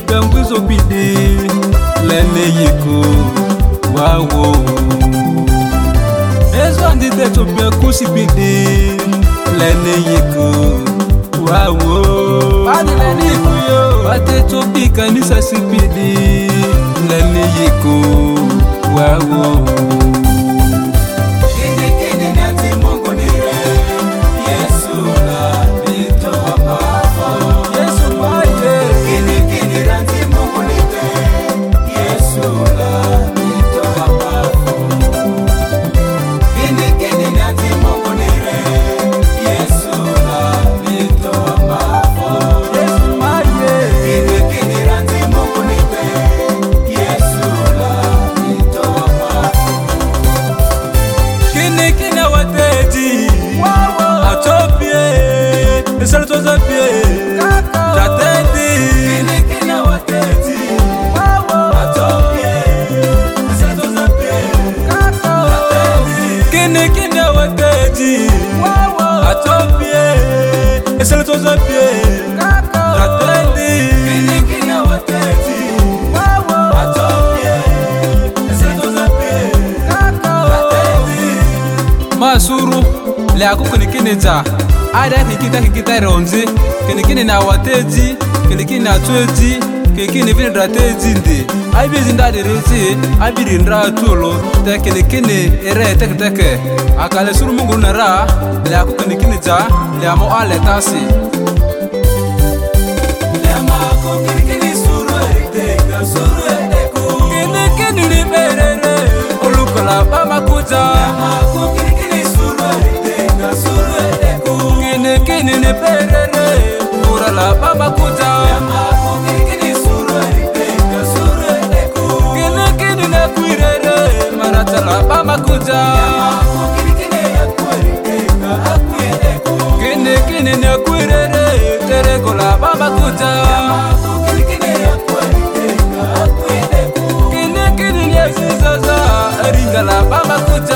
gangwizo bide lene yiko wawo ezo andite topia kusi bide lene yiko wawo adi lene yiko yo ate topi kanisa sipide lene yiko wawo Masuru le akukuni kineta ada kikita ronze kini na wateji kini na tweji kini vini drateji ndi aibi zinda direzi aibi rindra tulo te kini ere tek akale suru mungu nara le akukuni kineta le amo ale tasi le amo kini suru tek suru eku kini liberere olukola mama kuja kini ne perere ura la baba kuja kini ne kuirere marata la baba kuja kini ne kuirere tereko la baba kuja kini ne zizaza ringa la baba kuja